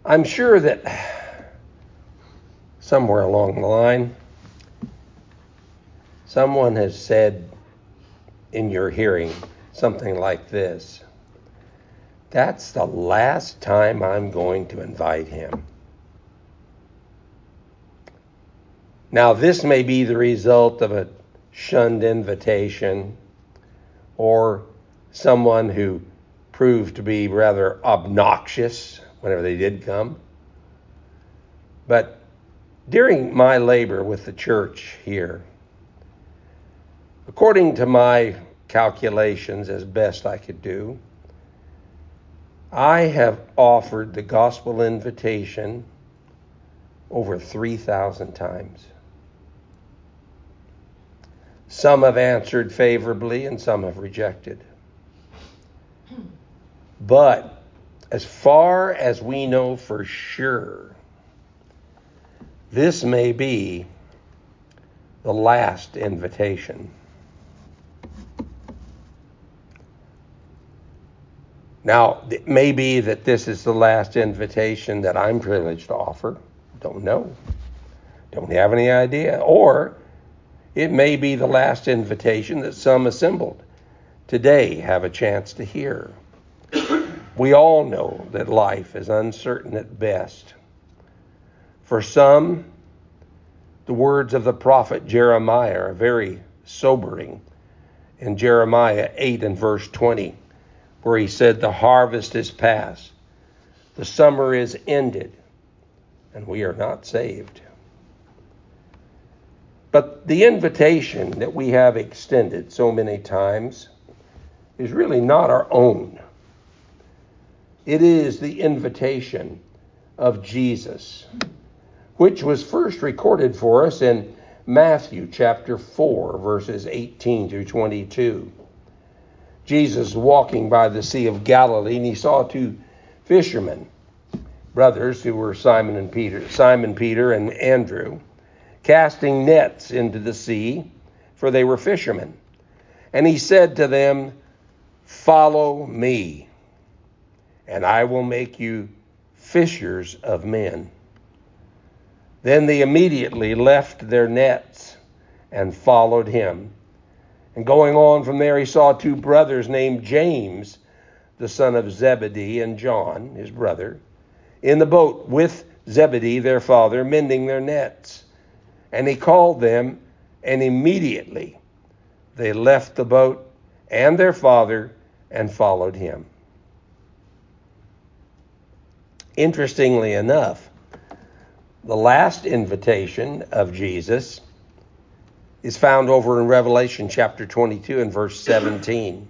I'm sure that somewhere along the line, someone has said in your hearing something like this: "That's the last time I'm going to invite him." Now, this may be the result of a shunned invitation or someone who proved to be rather obnoxious whenever they did come. But during my labor with the church here, according to my calculations as best I could do, I have offered the gospel invitation over 3,000 times. Some have answered favorably and some have rejected. But as far as we know for sure, this may be the last invitation. Now, it may be that this is the last invitation that I'm privileged to offer. Don't know. Don't have any idea. Or it may be the last invitation that some assembled today have a chance to hear. We all know that life is uncertain at best. For some, the words of the prophet Jeremiah are very sobering. In Jeremiah 8 and verse 20, where he said, "The harvest is past, the summer is ended, and we are not saved." But the invitation that we have extended so many times is really not our own. It is the invitation of Jesus, which was first recorded for us in Matthew chapter 4, verses 18 through 22. Jesus walking by the Sea of Galilee, and he saw two fishermen, brothers who were Simon Peter and Andrew, casting nets into the sea, for they were fishermen. And he said to them, "Follow me, and I will make you fishers of men." Then they immediately left their nets and followed him. And going on from there, he saw two brothers named James, the son of Zebedee, and John, his brother, in the boat with Zebedee, their father, mending their nets. And he called them, and immediately they left the boat and their father and followed him. Interestingly enough, the last invitation of Jesus is found over in Revelation chapter 22 and verse 17,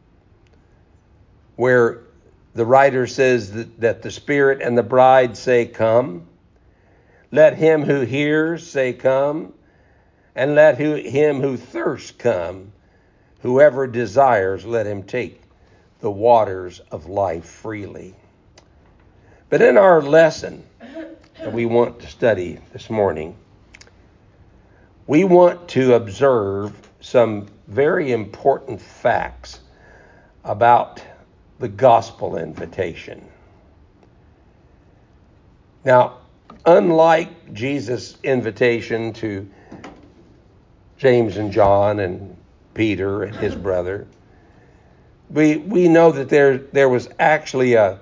where the writer says that the Spirit and the bride say, "Come." Let him who hears say, "Come." And let him who thirsts come. Whoever desires, let him take the waters of life freely. But in our lesson that we want to study this morning, we want to observe some very important facts about the gospel invitation. Now, unlike Jesus' invitation to James and John and Peter and his brother, we know that there was actually an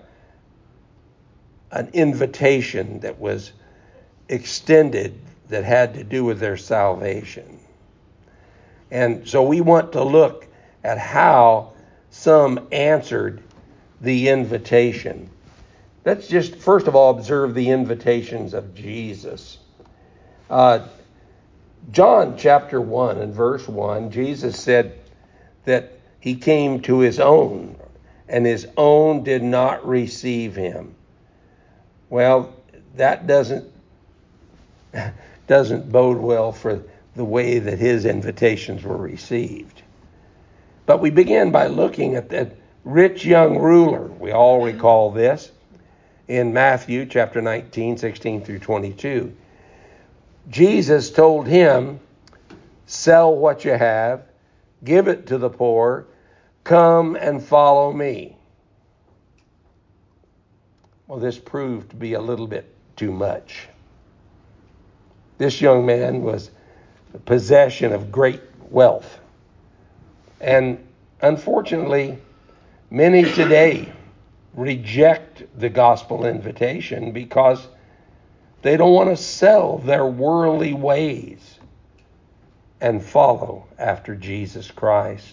invitation that was extended that had to do with their salvation. And so we want to look at how some answered the invitation. Let's just first of all observe the invitations of Jesus. John chapter 1 and verse 1, Jesus said that he came to his own, and his own did not receive him. Well, that doesn't bode well for the way that his invitations were received. But we begin by looking at that rich young ruler. We all recall this in Matthew chapter 19, 16 through 22. Jesus told him, "Sell what you have, give it to the poor, come and follow me." Well, this proved to be a little bit too much. This young man was the possession of great wealth. And unfortunately, many today reject the gospel invitation because they don't want to sell their worldly ways and follow after Jesus Christ.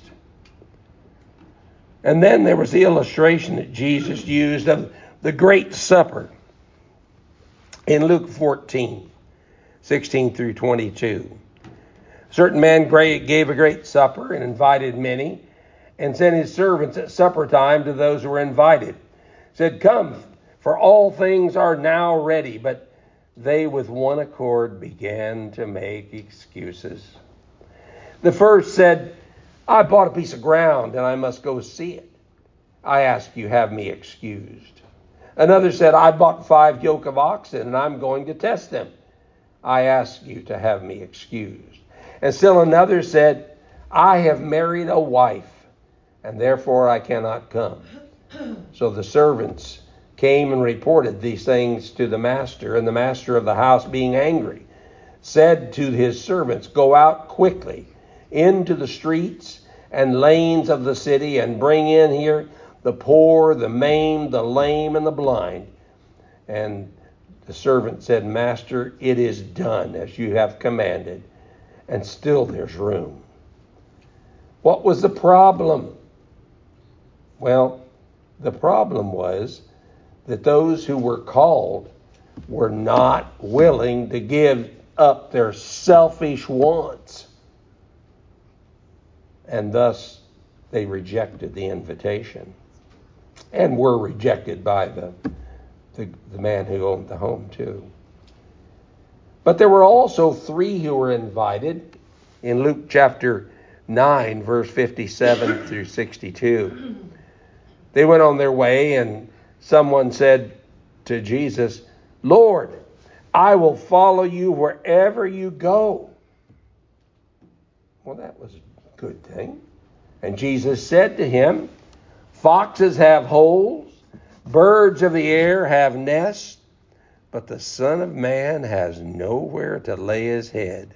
And then there was the illustration that Jesus used of the Great Supper in Luke 14:16 through 22. A certain man gave a great supper and invited many, and sent his servants at supper time to those who were invited. Said, "Come, for all things are now ready." But they with one accord began to make excuses. The first said, "I bought a piece of ground and I must go see it. I ask you, have me excused." Another said, "I bought 5 yoke of oxen and I'm going to test them. I ask you to have me excused." And still another said, "I have married a wife and therefore I cannot come." So the servants came and reported these things to the master, and the master of the house, being angry, said to his servants, "Go out quickly into the streets and lanes of the city and bring in here the poor, the maimed, the lame, and the blind." And the servant said, "Master, it is done as you have commanded, and still there's room." What was the problem? Well, the problem was that those who were called were not willing to give up their selfish wants. And thus they rejected the invitation and were rejected by the man who owned the home too. But there were also 3 who were invited in Luke chapter 9, verse 57 through 62. They went on their way, and someone said to Jesus, "Lord, I will follow you wherever you go." Well, that was a good thing. And Jesus said to him, "Foxes have holes, birds of the air have nests, but the Son of Man has nowhere to lay his head."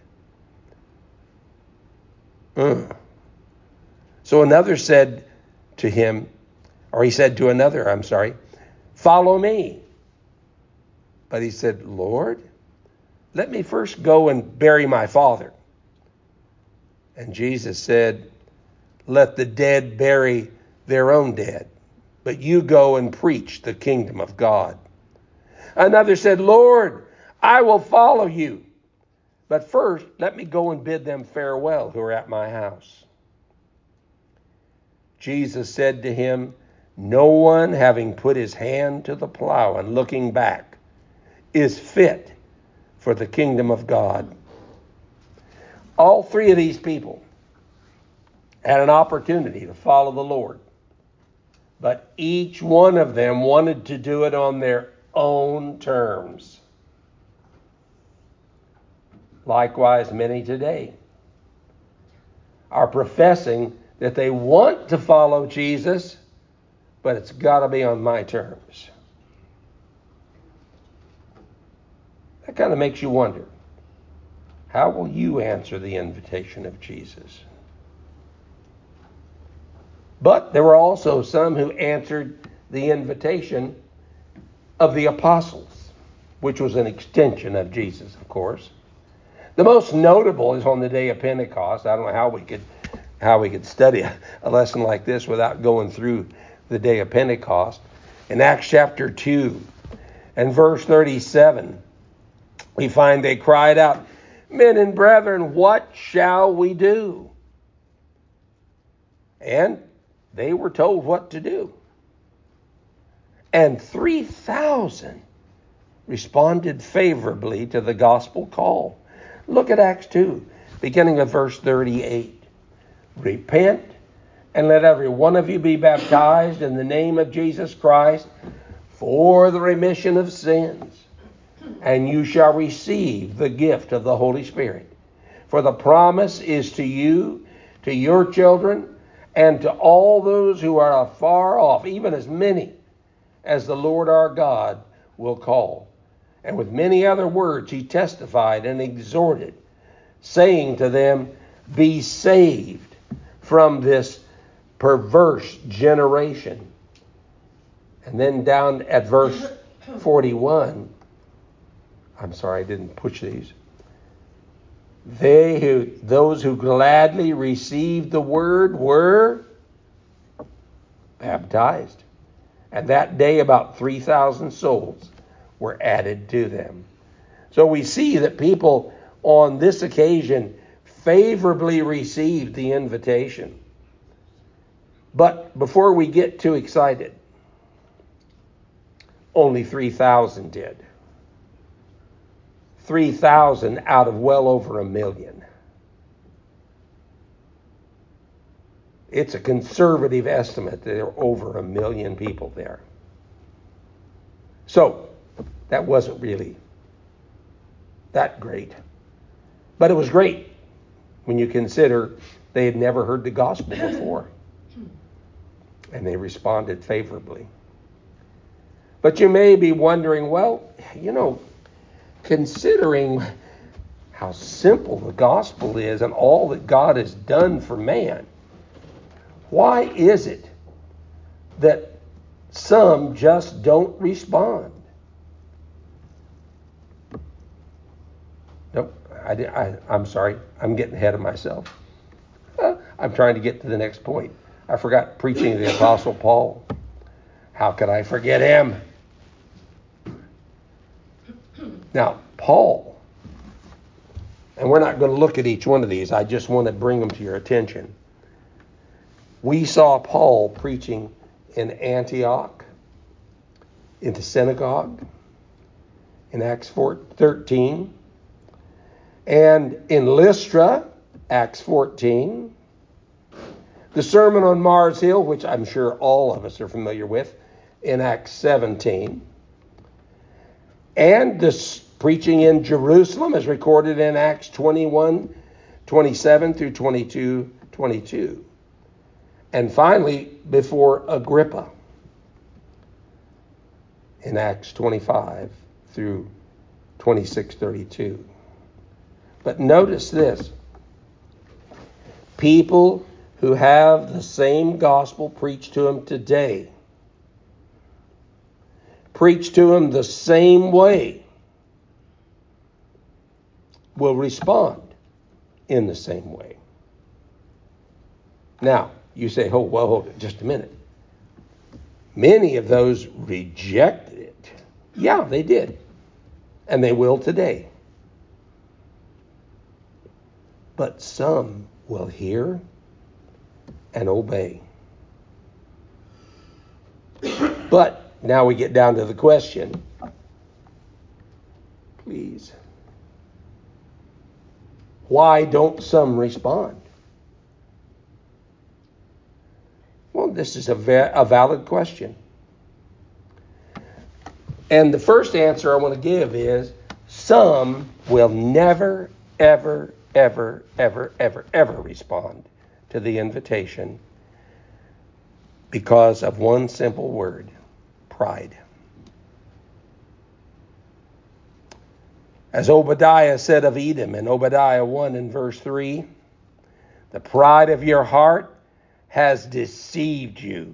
So another said to him, or he said to another, "Follow me." But he said, "Lord, let me first go and bury my father." And Jesus said, "Let the dead bury their own dead, but you go and preach the kingdom of God." Another said, "Lord, I will follow you, but first let me go and bid them farewell who are at my house." Jesus said to him, "No one having put his hand to the plow and looking back is fit for the kingdom of God." All 3 of these people had an opportunity to follow the Lord, but each one of them wanted to do it on their own terms. Likewise, many today are professing that they want to follow Jesus, but it's got to be on my terms. That kind of makes you wonder, how will you answer the invitation of Jesus? But there were also some who answered the invitation of the apostles, which was an extension of Jesus, of course. The most notable is on the day of Pentecost. I don't know how we could study a lesson like this without going through the day of Pentecost. In Acts chapter 2 and verse 37, we find they cried out, "Men and brethren, what shall we do?" And they were told what to do. And 3,000 responded favorably to the gospel call. Look at Acts 2, beginning of verse 38. "Repent and let every one of you be baptized in the name of Jesus Christ for the remission of sins, and you shall receive the gift of the Holy Spirit. For the promise is to you, to your children, and to all those who are afar off, even as many as the Lord our God will call. And with many other words he testified and exhorted, saying to them, be saved from this perverse generation. And then down at verse 41, I'm sorry, I didn't push these. Those who gladly received the word were baptized. And that day about 3,000 souls were added to them. So we see that people on this occasion favorably received the invitation. But before we get too excited, only 3,000 did. 3,000 out of well over 1 million. It's a conservative estimate that there are over 1 million people there. So, that wasn't really that great. But it was great when you consider they had never heard the gospel before. And they responded favorably. But you may be wondering, well, considering how simple the gospel is and all that God has done for man, why is it that some just don't respond? Nope, I'm sorry. I'm getting ahead of myself. I'm trying to get to the next point. I forgot preaching the Apostle Paul. How could I forget him? Now, Paul, and we're not going to look at each one of these. I just want to bring them to your attention. We saw Paul preaching in Antioch, in the synagogue, in Acts 13, and in Lystra, Acts 14, the Sermon on Mars Hill, which I'm sure all of us are familiar with, in Acts 17, and this preaching in Jerusalem is recorded in Acts 21, 27 through 22, 22. And finally, before Agrippa in Acts 25 through 26, 32. But notice this. People who have the same gospel preached to them today, preached to them the same way, will respond in the same way. Now, you say, oh, well, hold it just a minute. Many of those rejected it. Yeah, they did. And they will today. But some will hear and obey. But now we get down to the question. Please. Why don't some respond? Well, this is a valid question. And the first answer I want to give is some will never, ever, ever, ever, ever, ever respond to the invitation because of one simple word, pride. As Obadiah said of Edom in Obadiah 1 and verse 3, the pride of your heart has deceived you.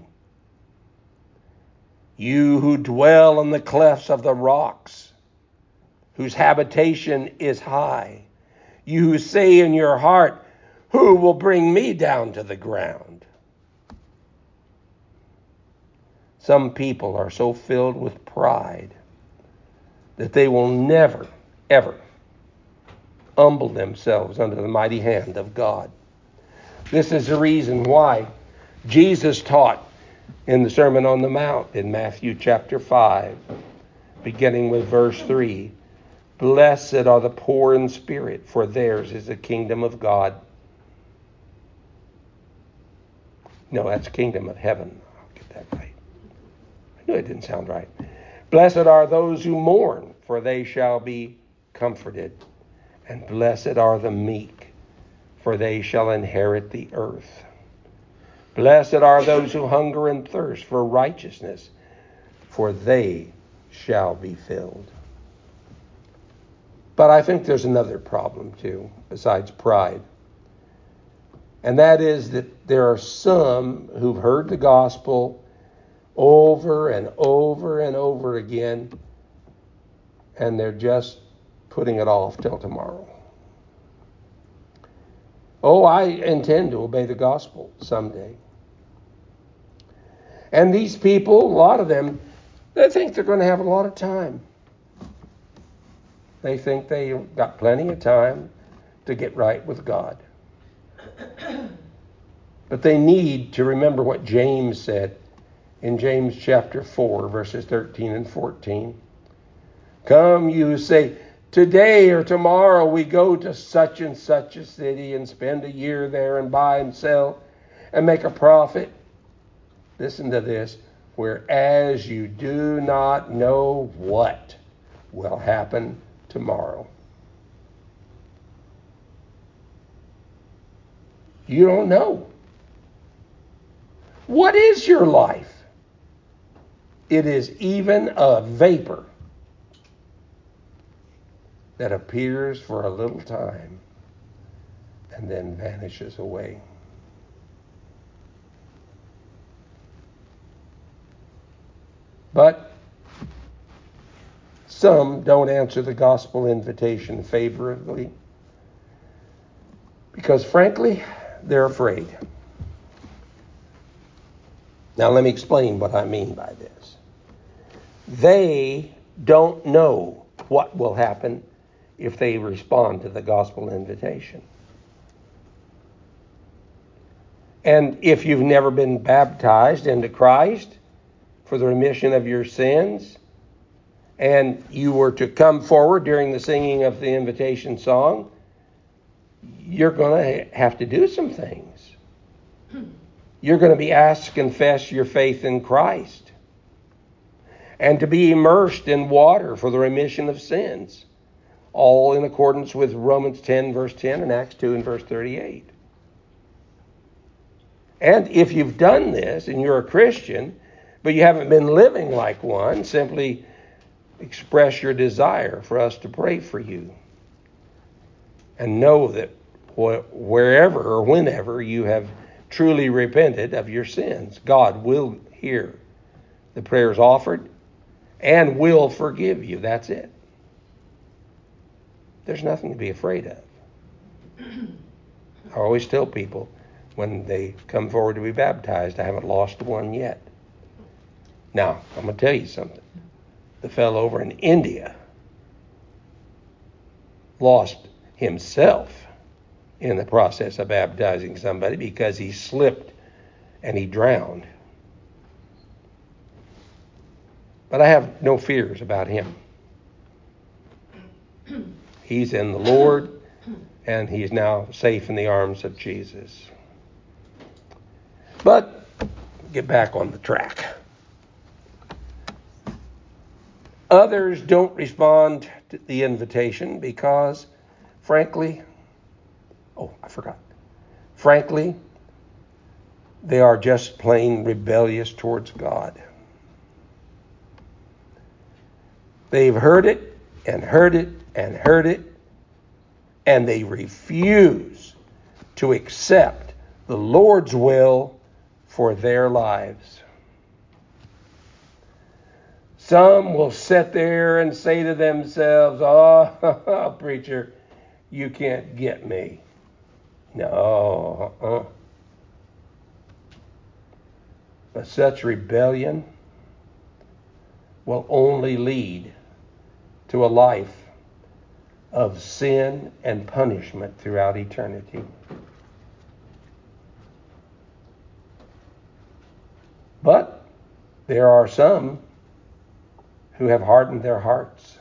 You who dwell in the clefts of the rocks, whose habitation is high. You who say in your heart, who will bring me down to the ground? Some people are so filled with pride that they will never, ever humble themselves under the mighty hand of God. This is the reason why Jesus taught in the Sermon on the Mount in Matthew chapter 5, beginning with verse 3, blessed are the poor in spirit, for theirs is the kingdom of God. No, that's kingdom of heaven. I'll get that right. I knew it didn't sound right. Blessed are those who mourn, for they shall be comforted. And blessed are the meek, for they shall inherit the earth. Blessed are those who hunger and thirst for righteousness, for they shall be filled. But I think there's another problem too, besides pride. And that is that there are some who've heard the gospel over and over and over again, and they're just putting it off till tomorrow. Oh, I intend to obey the gospel someday. And these people, a lot of them, they think they're going to have a lot of time. They think they've got plenty of time to get right with God. But they need to remember what James said in James chapter 4, verses 13 and 14. Come, you who say, today or tomorrow we go to such and such a city and spend a year there and buy and sell and make a profit. Listen to this. Whereas you do not know what will happen tomorrow. You don't know. What is your life? It is even a vapor that appears for a little time and then vanishes away. But some don't answer the gospel invitation favorably because, frankly, they're afraid. Now, let me explain what I mean by this. They don't know what will happen if they respond to the gospel invitation. And if you've never been baptized into Christ for the remission of your sins, and you were to come forward during the singing of the invitation song, you're going to have to do some things. You're going to be asked to confess your faith in Christ and to be immersed in water for the remission of sins, all in accordance with Romans 10, verse 10, and Acts 2 and verse 38. And if you've done this and you're a Christian, but you haven't been living like one, simply express your desire for us to pray for you. And know that wherever or whenever you have truly repented of your sins, God will hear the prayers offered and will forgive you. That's it. There's nothing to be afraid of. I always tell people when they come forward to be baptized, I haven't lost one yet. Now, I'm going to tell you something. The fellow over in India lost himself in the process of baptizing somebody because he slipped and he drowned. But I have no fears about him. He's in the Lord, and he's now safe in the arms of Jesus. But get back on the track. Others don't respond to the invitation because, frankly, they are just plain rebellious towards God. They've heard it and heard it and heard it, and they refuse to accept the Lord's will for their lives. Some will sit there and say to themselves, oh, preacher, you can't get me. No. But such rebellion will only lead to a life of sin and punishment throughout eternity. But there are some who have hardened their hearts.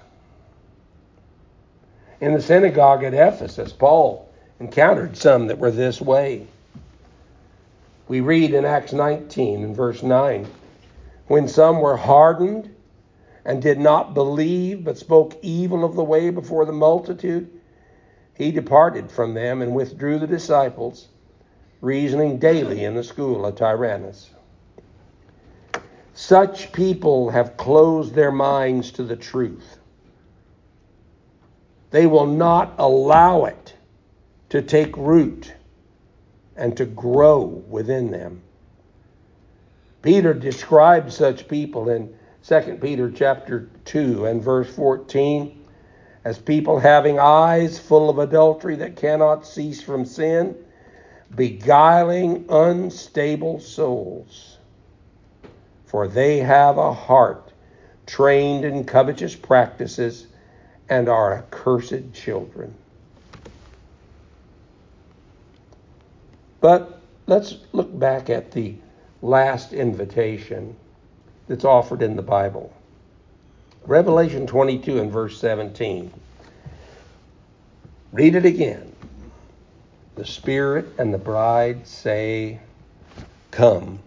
In the synagogue at Ephesus, Paul encountered some that were this way. We read in Acts 19 and verse 9, when some were hardened and did not believe, but spoke evil of the way before the multitude, he departed from them and withdrew the disciples, reasoning daily in the school of Tyrannus. Such people have closed their minds to the truth. They will not allow it to take root and to grow within them. Peter described such people in 2 Peter chapter 2 and verse 14 as people having eyes full of adultery that cannot cease from sin, beguiling unstable souls. For they have a heart trained in covetous practices and are accursed children. But let's look back at the last invitation that's offered in the Bible. Revelation 22 and verse 17. Read it again. The Spirit and the bride say, "Come."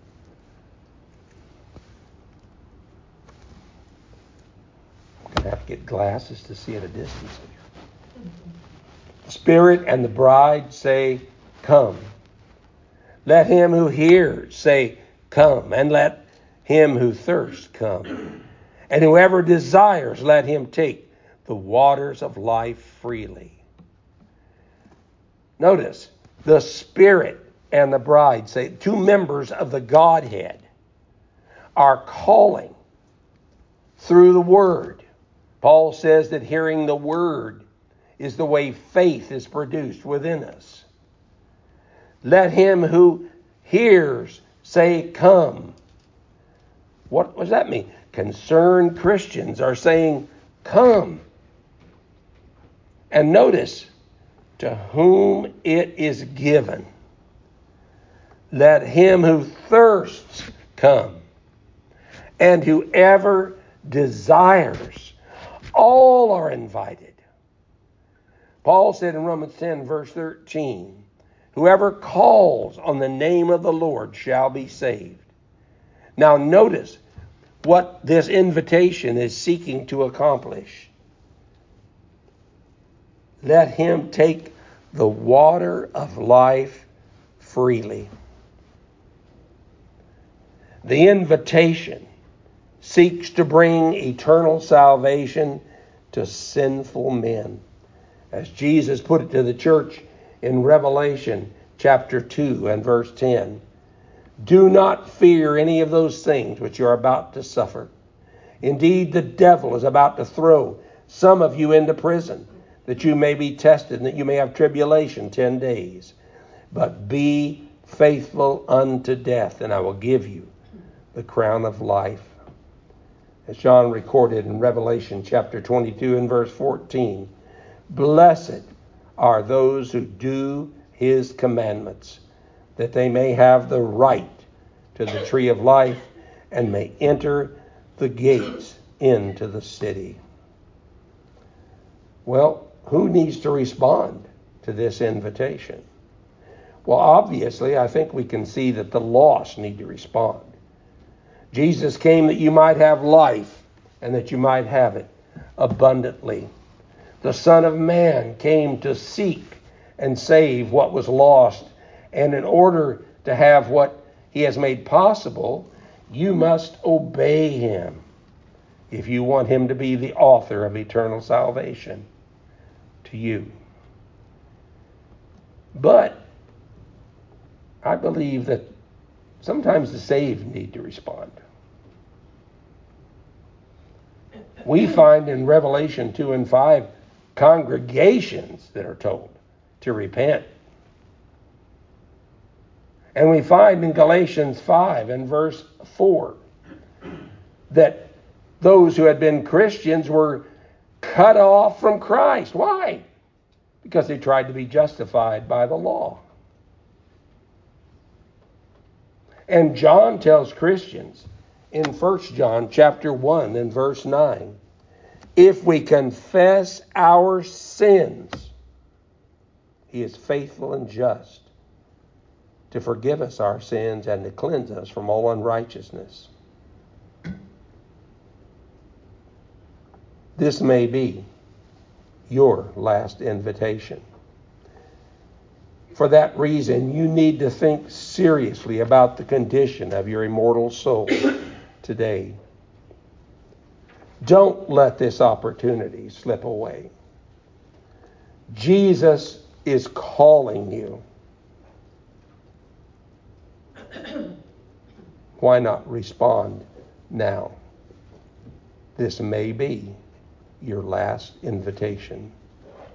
I'm going to have to get glasses to see at a distance here. The Spirit and the bride say, "Come." Let him who hears say, "Come," and let him who thirsts come. And whoever desires, let him take the waters of life freely. Notice, the Spirit and the bride say, two members of the Godhead are calling through the Word. Paul says that hearing the Word is the way faith is produced within us. Let him who hears say, "Come." What does that mean? Concerned Christians are saying, "Come." And notice, to whom it is given. Let him who thirsts come. And whoever desires, all are invited. Paul said in Romans 10, verse 13, whoever calls on the name of the Lord shall be saved. Now notice what this invitation is seeking to accomplish. Let him take the water of life freely. The invitation seeks to bring eternal salvation to sinful men. As Jesus put it to the church in Revelation chapter 2 and verse 10, "Do not fear any of those things which you are about to suffer. Indeed, the devil is about to throw some of you into prison, that you may be tested and that you may have tribulation 10 days. But be faithful unto death, and I will give you the crown of life." As John recorded in Revelation chapter 22 and verse 14, "Blessed are those who do his commandments, that they may have the right to the tree of life and may enter the gates into the city." Well, who needs to respond to this invitation? Well, obviously, I think we can see that the lost need to respond. Jesus came that you might have life and that you might have it abundantly. The Son of Man came to seek and save what was lost. And in order to have what he has made possible, you must obey him if you want him to be the author of eternal salvation to you. But I believe that sometimes the saved need to respond. We find in Revelation 2 and 5 congregations that are told to repent. And we find in Galatians 5 and verse 4 that those who had been Christians were cut off from Christ. Why? Because they tried to be justified by the law. And John tells Christians in 1 John chapter 1 and verse 9, if we confess our sins, he is faithful and just to forgive us our sins and to cleanse us from all unrighteousness. This may be your last invitation. For that reason, you need to think seriously about the condition of your immortal soul today. Don't let this opportunity slip away. Jesus is calling you. Why not respond now? This may be your last invitation.